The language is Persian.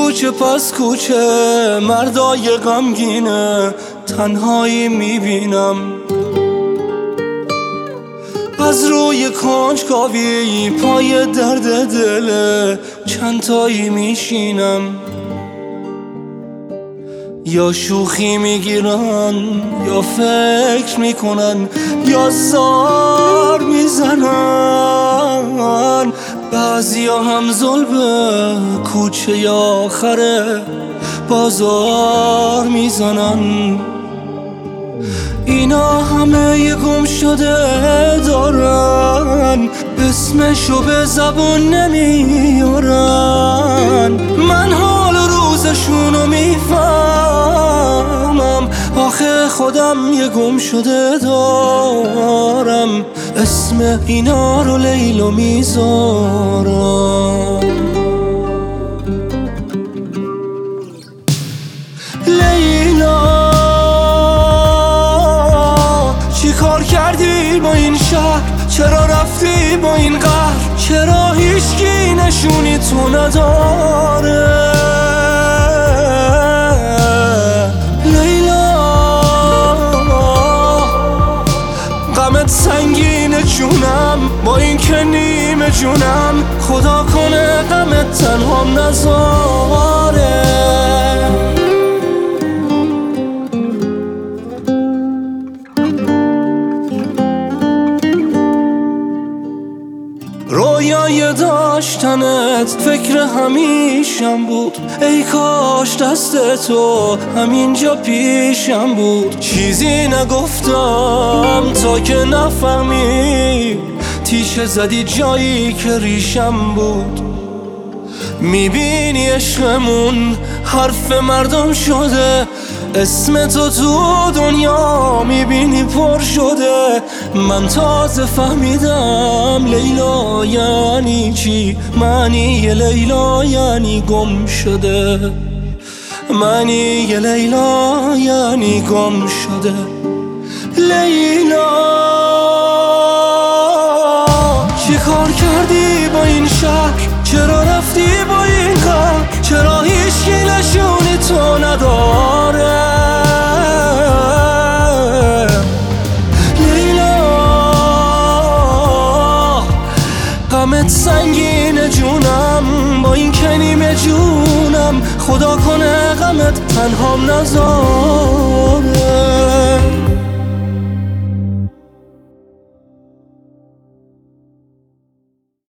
کوچه پس کوچه مردای غمگینه تنهایی میبینم. از روی کنجکاوی پای درد دل چند تایی میشینم. یا شوخی میگیرن یا فکر میکنن یا زار میزنن. بعضیا هم ظلم کوچه یا آخر بازار میزنن. اینا همه یه گم شده دارن اسمشو به زبون نمیارن. من حال روزشونو میفهمم آخه خودم یه گم شده دارم اسم اینا رو لیلا میذارم. لیلا چی کار کردی با این شهر؟ چرا رفتی با این قهر؟ چرا هیچکی نشونی تو نداره؟ لیلا غمت سنگینه جونم با این که نیمه جونم. خدا کنه غمت تنهام نذاره. رویای داشتنت فکر همیشم بود. ای کاش دست تو همینجا پیشم بود. چیزی نگفتم تا که نفهمی تیشه زدی جایی که ریشم بود. میبینی عشقمون حرف مردم شده. اسم تو دنیا میبینی پر شده. من تازه فهمیدم لیلا یعنی چی. معنی لیلا یعنی گم شده. معنی لیلا یعنی گم شده. لیلا چی کار کردی با این شهر؟ چرا رفتی با این غم؟ چرا هیچکی نشونی تو نداره؟ لیلا غمت سنگینه جونم با این که نیمه جونم. خدا کنه غمت تنهام نذاره.